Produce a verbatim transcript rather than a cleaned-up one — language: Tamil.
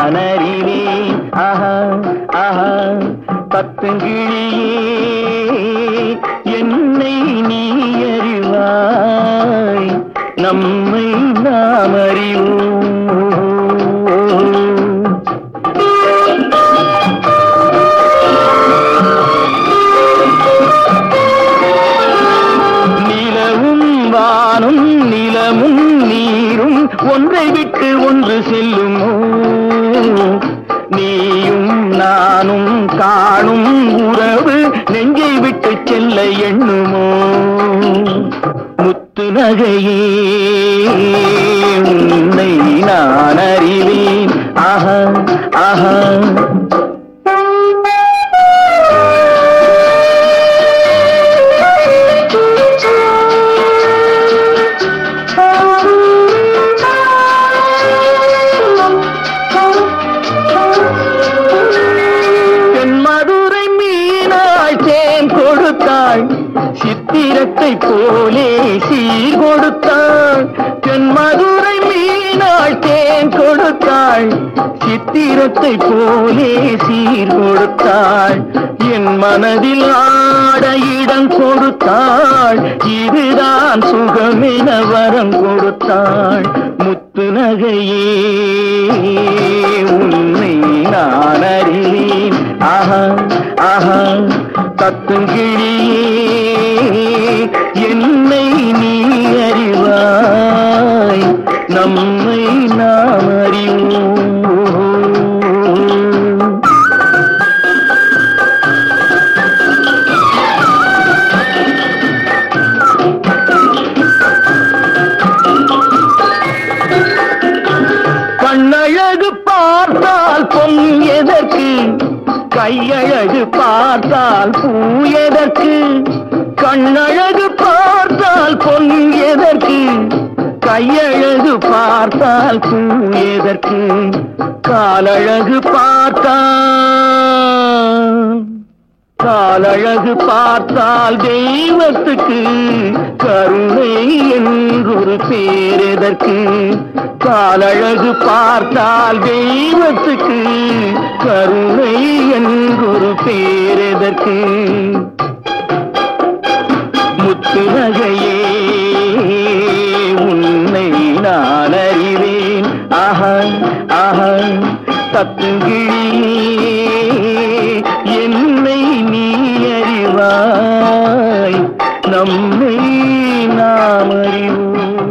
நான் அறிவேன். ஆஹா ஆஹா பத்துங்கிளியே என்னை நீ அறிவாய், நம்மை நாம் அறிவோம். நிலவும் வானும் நிலமும் நீரும் ஒன்றை விட்டு ஒன்று செல்லுமோ, நீயும் நானும் காணும் உறவு நெஞ்சை விட்டு செல்ல எண்ணுமோ. முத்து நகையே உன்னை நான் அறிவேன். ஆஹா ஆஹா சித்திரத்தை போலே சீர் கொடுத்தாள், தென்மதுரை மீனாள் தேன் கொடுத்தாள், சித்திரத்தை போலே சீர் கொடுத்தாள், என் மனதில் ஆட இடம் கொடுத்தாள், இதுதான் சுகமென வரம் கொடுத்தாள். முத்து நகையே உன்னை நான் அறிவேன். ஆஹா ஆஹா பத்துங்கிளியே என்னை நீ அறிவாய், நம்மை நாம் அறிவோம். கண்ணழகு பார்த்தால் பொன் எதற்கு, கையழகு பார்த்தால் பூ எதற்கு, கண்ணழகு பார்த்தால் பொன் எதற்கு, கையழகு பார்த்தால் பூ எதற்கு, காலழகு பார்த்தால் காலழகு பார்த்தால் தெய்வத்துக்கு கருணை என்றொரு பேரெதற்கு, காலழகு பார்த்தால் தெய்வத்துக்கு கருணை என்றொரு பேரெதற்கு. முத்து நகையே உன்னை நான் அறிவேன். ஆஹா ஆஹா பத்துங்கிளியே என்னை நீ அறிவாய், நம்மை நாம் அறிவோம்.